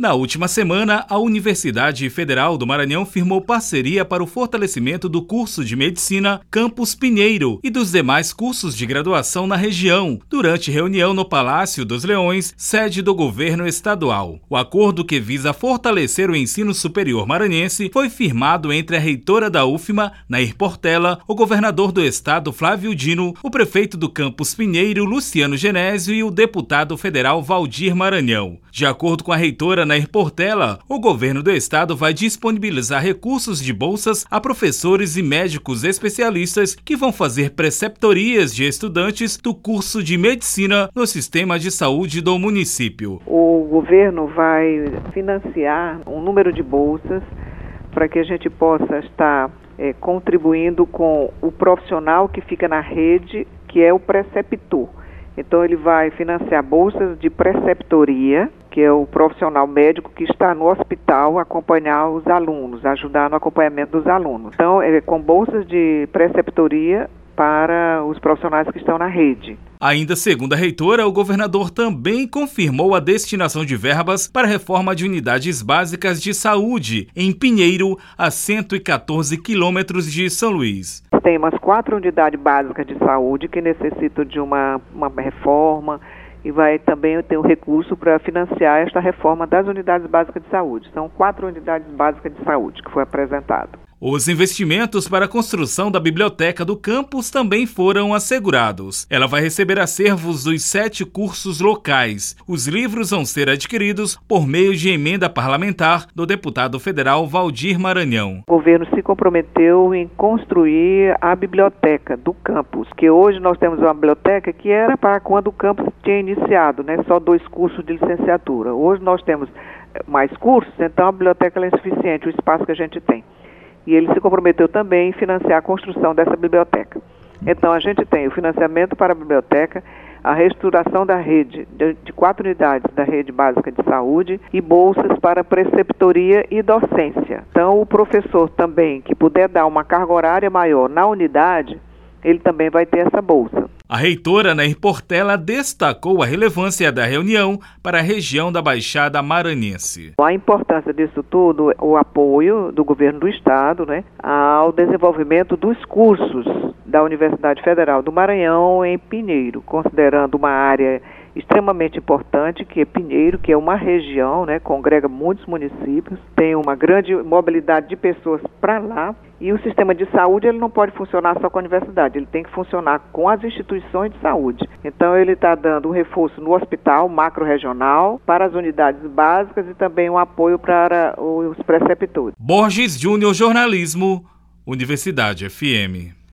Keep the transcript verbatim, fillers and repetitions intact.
Na última semana, a Universidade Federal do Maranhão firmou parceria para o fortalecimento do curso de Medicina Campus Pinheiro e dos demais cursos de graduação na região, durante reunião no Palácio dos Leões, sede do governo estadual. O acordo, que visa fortalecer o ensino superior maranhense, foi firmado entre a reitora da U F M A, Nair Portela, o governador do estado, Flávio Dino, o prefeito do Campus Pinheiro, Luciano Genésio, e o deputado federal, Valdir Maranhão. De acordo com a reitora Nair Portela, o governo do estado vai disponibilizar recursos de bolsas a professores e médicos especialistas que vão fazer preceptorias de estudantes do curso de medicina no sistema de saúde do município. O governo vai financiar um número de bolsas para que a gente possa estar é, contribuindo com o profissional que fica na rede, que é o preceptor. Então ele vai financiar bolsas de preceptoria, que é o profissional médico que está no hospital acompanhar os alunos, ajudar no acompanhamento dos alunos. Então é com bolsas de preceptoria para os profissionais que estão na rede. Ainda segundo a reitora, o governador também confirmou a destinação de verbas para a reforma de unidades básicas de saúde em Pinheiro, a cento e quatorze quilômetros de São Luís. Tem umas quatro unidades básicas de saúde que necessitam de uma, uma reforma e vai também ter um recurso para financiar esta reforma das unidades básicas de saúde. São quatro unidades básicas de saúde que foi apresentado. Os investimentos para a construção da biblioteca do campus também foram assegurados. Ela vai receber acervos dos sete cursos locais. Os livros vão ser adquiridos por meio de emenda parlamentar do deputado federal Valdir Maranhão. O governo se comprometeu em construir a biblioteca do campus, que hoje nós temos uma biblioteca que era para quando o campus tinha iniciado, né, só dois cursos de licenciatura. Hoje nós temos mais cursos, então a biblioteca é insuficiente, o espaço que a gente tem. E ele se comprometeu também em financiar a construção dessa biblioteca. Então, a gente tem o financiamento para a biblioteca, a reestruturação da rede, de, de quatro unidades da rede básica de saúde e bolsas para preceptoria e docência. Então, o professor também que puder dar uma carga horária maior na unidade, ele também vai ter essa bolsa. A reitora Nair Portela destacou a relevância da reunião para a região da Baixada Maranhense. A importância disso tudo, o apoio do governo do estado, né, ao desenvolvimento dos cursos da Universidade Federal do Maranhão em Pinheiro, considerando uma área extremamente importante, que é Pinheiro, que é uma região, né, congrega muitos municípios, tem uma grande mobilidade de pessoas para lá, e o sistema de saúde ele não pode funcionar só com a universidade, ele tem que funcionar com as instituições de saúde. Então ele está dando um reforço no hospital macro-regional, para as unidades básicas e também um apoio para os preceptores. Borges Júnior, jornalismo, Universidade F M.